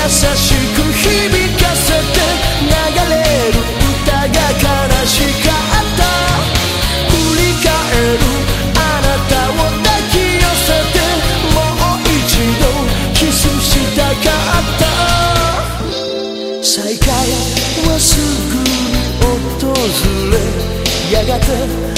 しく響かせて流れる歌が悲しかった。振り返るあなたを抱き寄せてもう一度キスしたかった。再会はすぐに訪れやがて